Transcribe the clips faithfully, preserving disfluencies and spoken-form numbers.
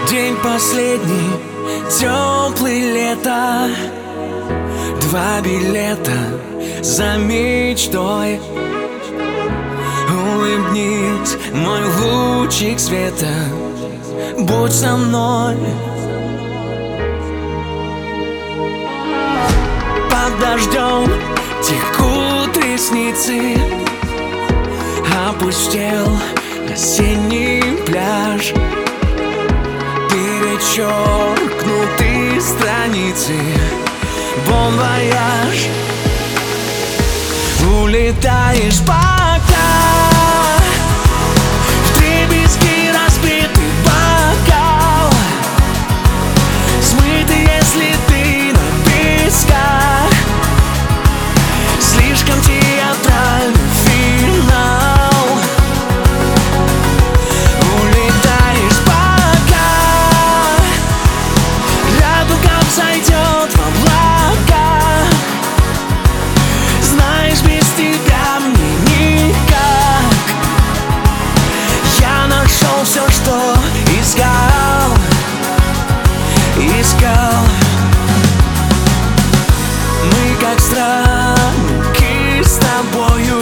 День последний, теплый лето. Два билета за мечтой. Улыбнись, мой лучик света, будь со мной. Под дождем текут ресницы, опустел осенний пляж. Перечеркнуты страницы, бон вояж. Улетаешь пока, вдребезги разбитый бокал, смытый, если ты на песках. Слишком театральный финал. Улетаешь пока, радуга взойдет в облака. Знаешь, без тебя мне никак. Я нашел все, что искал, искал. Мы как странники с тобою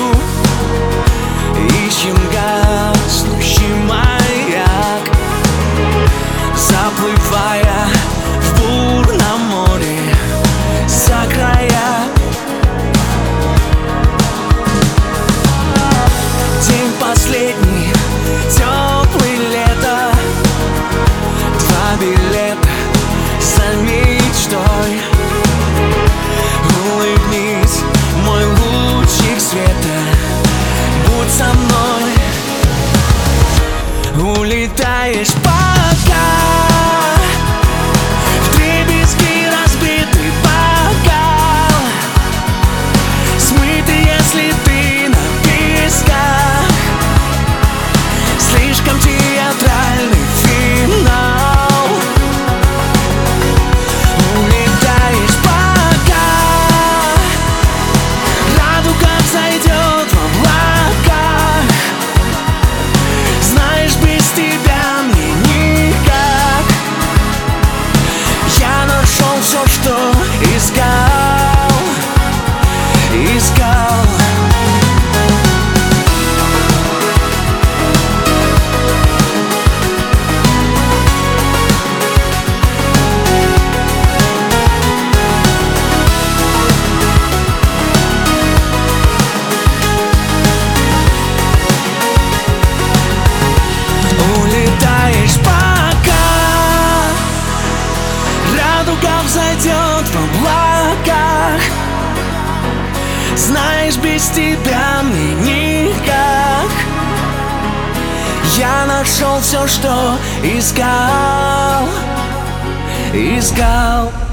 ищем гаснущий маяк, заплывая в бурном море за края. День последний, теплый лето. Два билета за мечтой. Улыбнись, мой лучик света, будь со мной. Улетаешь пока, вдребезги разбитый бокал, смытый, если ты на песках. Слишком театральный финал. Улетаешь пока, радуга взойдет в облаках. Знаешь, без тебя мне никак. Я нашел все, что искал, искал. Улетаешь пока, радуга взойдет в облаках. Знаешь, без тебя мне никак. Я нашел все, что искал, искал.